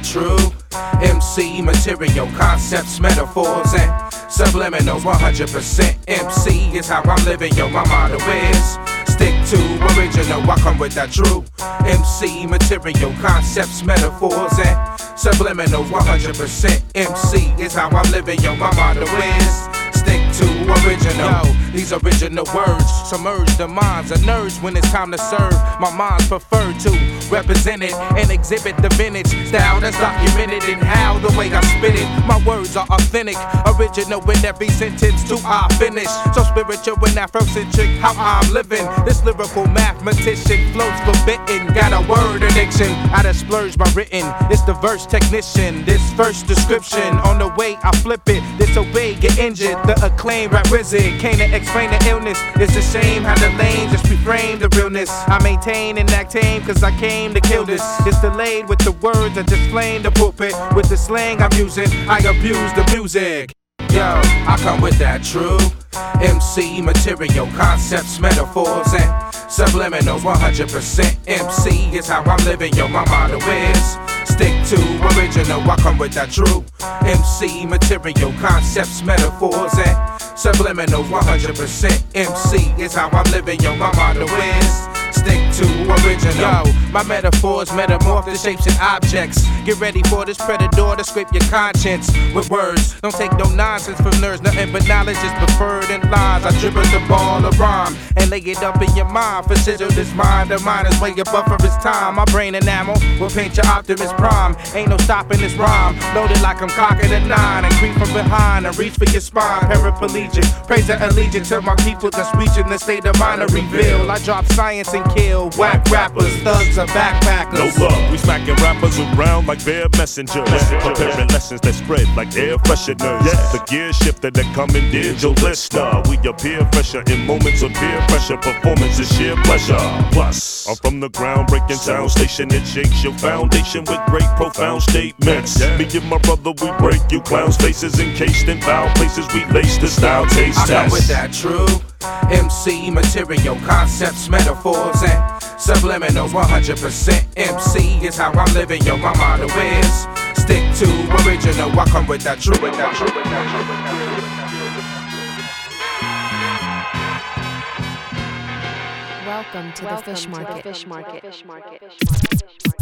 that true MC material, concepts, metaphors, and subliminals. 100% MC is how I'm living, yo, my motto is stick to original, I come with that true MC material, concepts, metaphors, and subliminals. 100% MC is how I'm living, yo, my motto is stick to original. Yo, these original words submerge the minds of nerds when it's time to serve. My mind's preferred to represent it and exhibit the vintage style that's documented in how the way I spit it. My words are authentic, original in every sentence to I finish. So spiritual and Afrocentric, how I'm living. This lyrical mathematician flows forbidden. Got a word addiction, I done splurge my written. It's the verse technician, this first description. On the way I flip it, disobey, get injured. The acclaimed rap wizard can't explain the illness. It's a shame how the lame just reframe the realness. I maintain and act tame cause I came to kill this. It's delayed with the words that just flame the pulpit. With the slang I'm using, I abuse the music. Yo, I come with that true MC material, concepts, metaphors, and subliminals. 100% MC is how I'm living, yo, my motto is stick to original, I come with that true MC material, concepts, metaphors, and subliminals. 100% MC is how I'm living, yo, my motto is stick to original. Yo, my metaphors metamorph the shapes and objects. Get ready for this predator to scrape your conscience with words. Don't take no nonsense from nerds, nothing but knowledge is preferred in lines. I dribble the ball of rhyme and lay it up in your mind. For sizzle this mind of mine is way above for its time. My brain enamel will paint your Optimus Prime. Ain't no stopping this rhyme. Loaded like I'm cocking a 9 and creep from behind and reach for your spine. Paraplegic, praise the allegiance to my people that's reaching the state of mind to reveal. I drop science and kill whack rappers, thugs or backpackers. No love, we smacking rappers around like they're messengers. Preparing lessons that spread like air fresheners. The gear shifter that commandeered your listener. We appear fresher in moments of peer pressure. Performance is sheer pleasure. Plus, I'm from the ground-breaking sound station that shakes your foundation with great profound statements. Me and my brother, we break you clowns' faces encased in foul places. We lace the style taste test. I come with that true MC material, concepts, metaphors, and subliminals. 100% MC is how I'm living, yo, my motto is stick to original, I come with that true. Welcome to the Fish Market.